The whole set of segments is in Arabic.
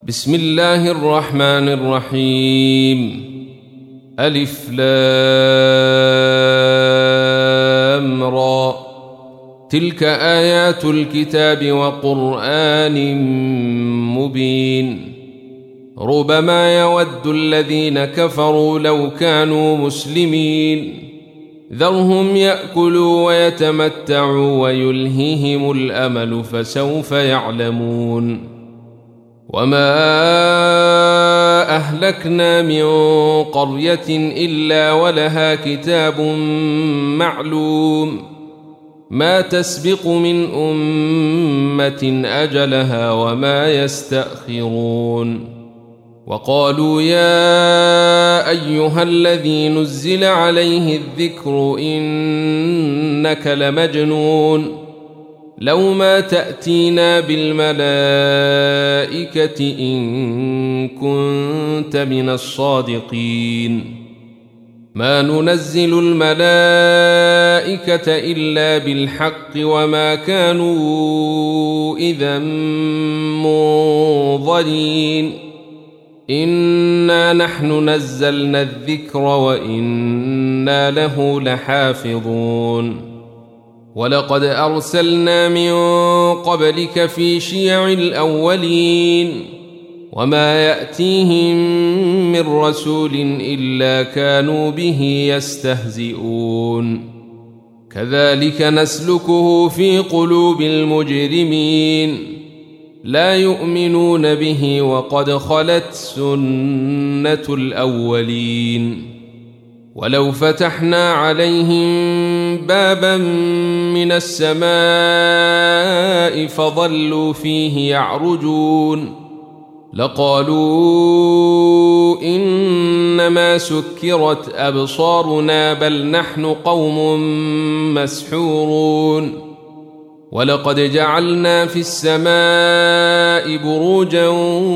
بسم الله الرحمن الرحيم. ألف لام را. تلك آيات الكتاب وقرآن مبين. ربما يود الذين كفروا لو كانوا مسلمين ذرهم يأكلوا ويتمتعوا ويلههم الأمل فسوف يعلمون. وما أهلكنا من قرية إلا ولها كتاب معلوم ما تسبق من أمة أجلها وما يستأخرون. وقالوا يا أيها الذي نزل عليه الذكر إنك لمجنون لو ما تأتينا بالملائكة إن كنت من الصادقين. ما ننزل الملائكة إلا بالحق وما كانوا إذا منظرين. إنا نحن نزلنا الذكر وإنا له لحافظون. ولقد أرسلنا من قبلك في شيع الأولين وما يأتيهم من رسول إلا كانوا به يستهزئون. كذلك نسلكه في قلوب المجرمين لا يؤمنون به وقد خلت سنة الأولين. ولو فتحنا عليهم بابا من السماء فظلوا فيه يعرجون لقالوا إنما سكرت أبصارنا بل نحن قوم مسحورون. ولقد جعلنا في السماء بروجا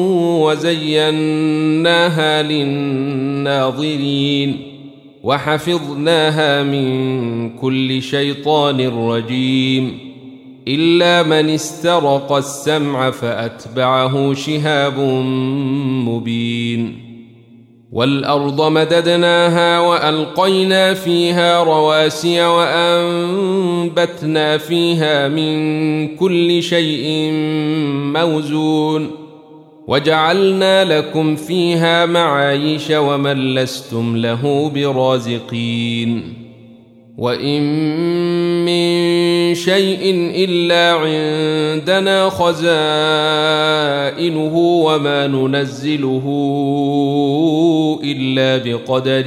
وزيناها للناظرين وحفظناها من كل شيطان رجيم إلا من استرق السمع فأتبعه شهاب مبين. والأرض مددناها وألقينا فيها رواسي وأنبتنا فيها من كل شيء موزون وجعلنا لكم فيها معايش ومن لستم له برازقين. وإن من شيء إلا عندنا خزائنه وما ننزله إلا بقدر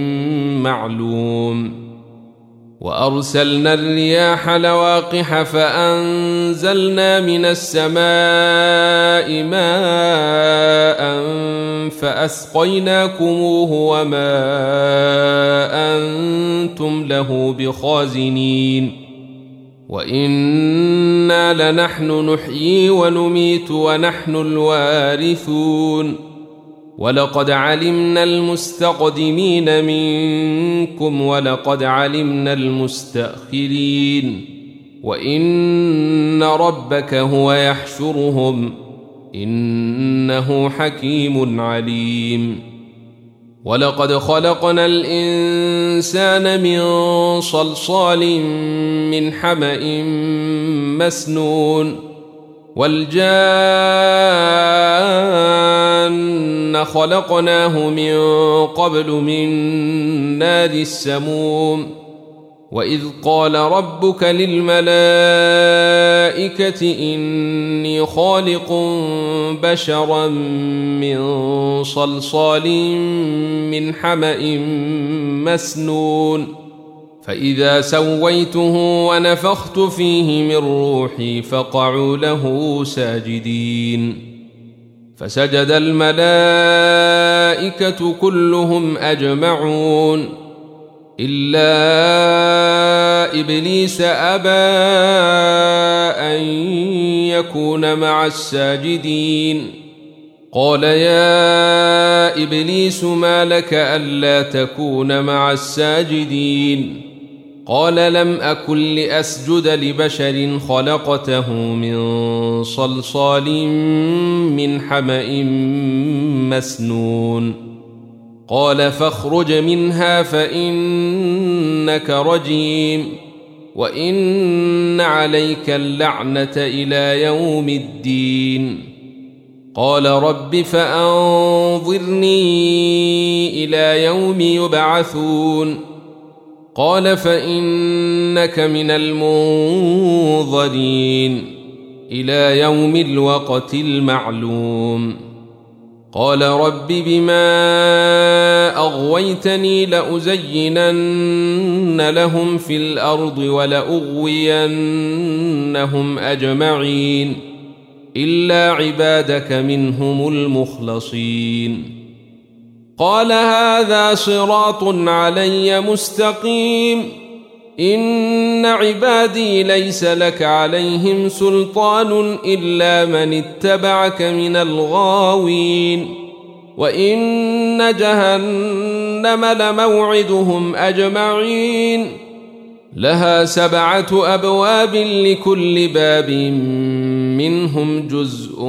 معلوم. وأرسلنا الرياح لواقح فأنزلنا من السماء ماء فأسقيناكموه وما أنتم له بخازنين. وإنا لنحن نحيي ونميت ونحن الوارثون. ولقد علمنا المستقدمين منكم ولقد علمنا المستأخرين وإن ربك هو يحشرهم إنه حكيم عليم. ولقد خلقنا الإنسان من صلصال من حمأ مسنون والجان خلقناه من قبل من نار السموم. وإذ قال ربك للملائكة إني خالق بشرا من صلصال من حمأ مسنون فإذا سويته ونفخت فيه من روحي فقعوا له ساجدين. فسجد الملائكة كلهم أجمعون إلا إبليس أبى أن يكون مع الساجدين. قال يا إبليس ما لك ألا تكون مع الساجدين قال لم أكن لأسجد لبشر خلقته من صلصال من حمأ مسنون قال فاخرج منها فإنك رجيم وإن عليك اللعنة إلى يوم الدين قال رب فأنظرني إلى يوم يبعثون قال فإنك من المنظرين إلى يوم الوقت المعلوم قال رب بما أغويتني لأزينن لهم في الأرض ولأغوينهم أجمعين إلا عبادك منهم المخلصين قال هذا صراط علي مستقيم إن عبادي ليس لك عليهم سلطان إلا من اتبعك من الغاوين وإن جهنم لموعدهم أجمعين لها 7 أبواب لكل باب منهم جزء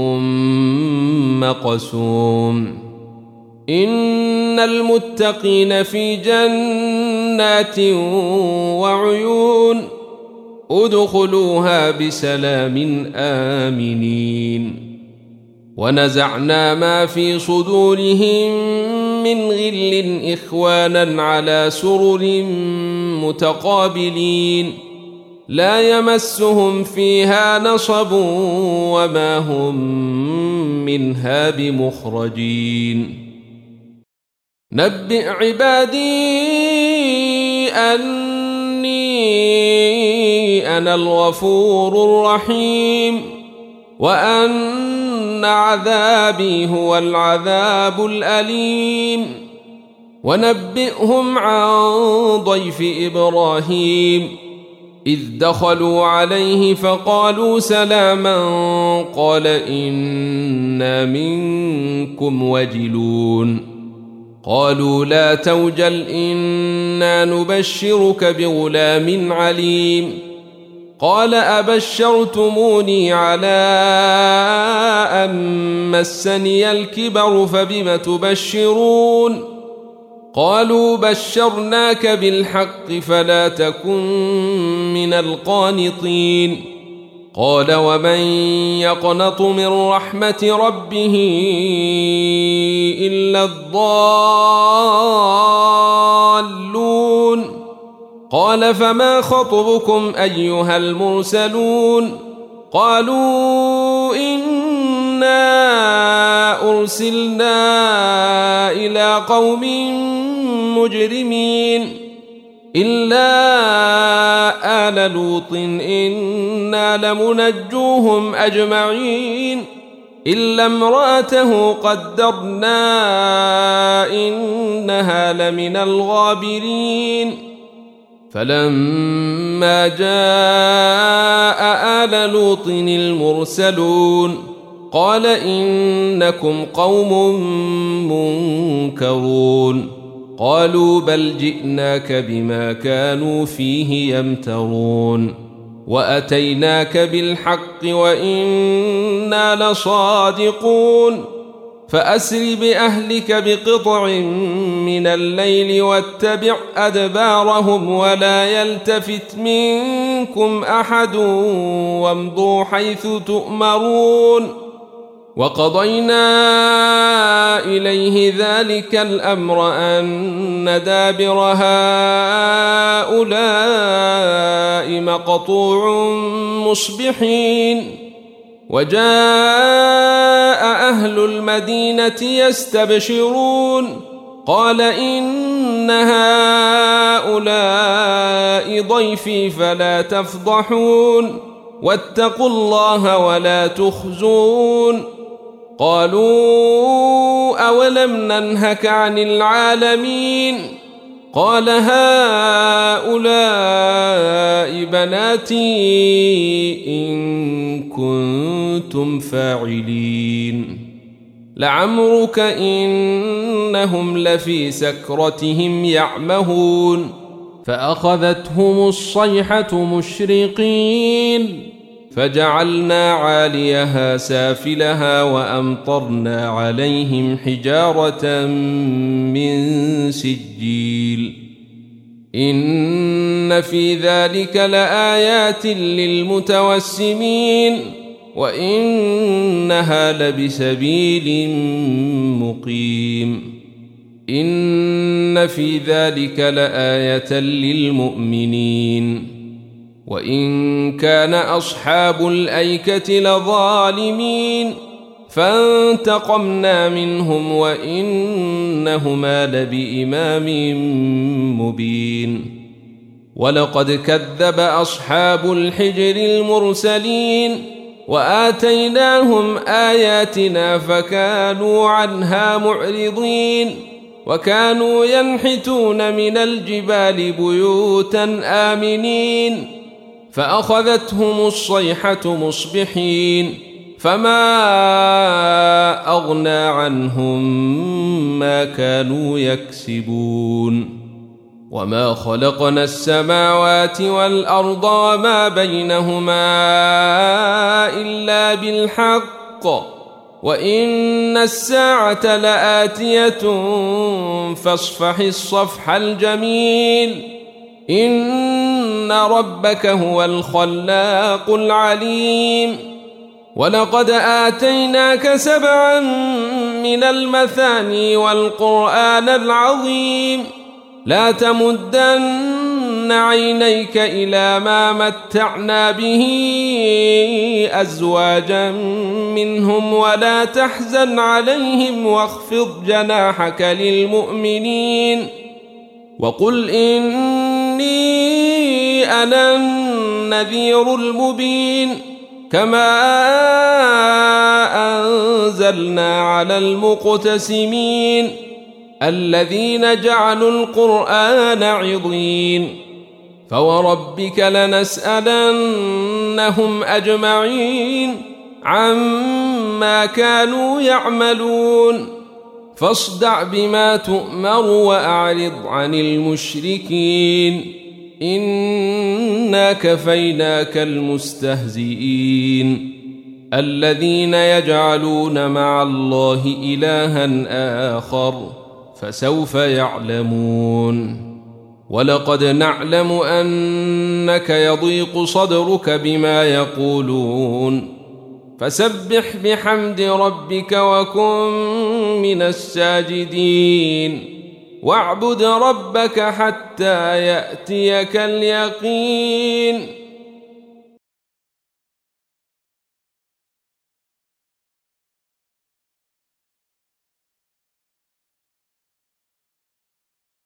مقسوم إن المتقين في جنات وعيون ادخلوها بسلام آمنين ونزعنا ما في صدورهم من غل إخوانا على سرر متقابلين لا يمسهم فيها نصب وما هم منها بمخرجين نبئ عبادي أني أنا الغفور الرحيم وأن عذابي هو العذاب الأليم ونبئهم عن ضيف إبراهيم إذ دخلوا عليه فقالوا سلاما قال إنا منكم وجلون قالوا لا توجل إنا نبشرك بغلام عليم قال أبشرتموني على أن مسني الكبر فبم تبشرون قالوا بشرناك بالحق فلا تكن من القانطين قال ومن يقنط من رحمة ربه إلا الضالون قال فما خطبكم أيها المرسلون قالوا إنا أرسلنا إلى قوم مجرمين إلا آل لوط إنا لمنجوهم أجمعين إلا امرأته قدرنا إنها لمن الغابرين فلما جاء آل لوط المرسلون قال إنكم قوم منكرون قالوا بل جئناك بما كانوا فيه يمترون وأتيناك بالحق وإنا لصادقون فأسر بأهلك بقطع من الليل واتبع أدبارهم ولا يلتفت منكم أحد وامضوا حيث تؤمرون وقضينا إليه ذلك الأمر أن دابر هؤلاء مقطوع مصبحين وجاء أهل المدينة يستبشرون قال إن هؤلاء ضيفي فلا تفضحون واتقوا الله ولا تخزون قالوا أولم ننهك عن العالمين قال هؤلاء بناتي إن كنتم فاعلين لعمرك إنهم لفي سكرتهم يعمهون فأخذتهم الصيحة مشرقين فجعلنا عاليها سافلها وأمطرنا عليهم حجارة من سجيل إن في ذلك لآيات للمتوسمين وإنها لبسبيل مقيم إن في ذلك لآية للمؤمنين وإن كان أصحاب الأيكة لظالمين فانتقمنا منهم وإنهما لبإمام مبين ولقد كذب أصحاب الحجر المرسلين وآتيناهم آياتنا فكانوا عنها معرضين وكانوا ينحتون من الجبال بيوتا آمنين فأخذتهم الصيحة مصبحين فما أغنى عنهم ما كانوا يكسبون وما خلقنا السماوات والأرض وما بينهما إلا بالحق وإن الساعة لآتية فاصفح الصفح الجميل إن ربك هو الخلاق العليم ولقد آتيناك 7 من المثاني والقرآن العظيم لا تمدن عينيك إلى ما متعنا به أزواجا منهم ولا تحزن عليهم واخفض جناحك للمؤمنين وقل إني أنا النذير المبين كما أنزلنا على المقتسمين الذين جعلوا القرآن عضين فوربك لنسألنهم أجمعين عما كانوا يعملون فاصدع بما تؤمر وأعرض عن المشركين إنا كفيناك المستهزئين الذين يجعلون مع الله إلها آخر فسوف يعلمون ولقد نعلم أنك يضيق صدرك بما يقولون فسبح بحمد ربك وكن من الساجدين واعبد ربك حتى يأتيك اليقين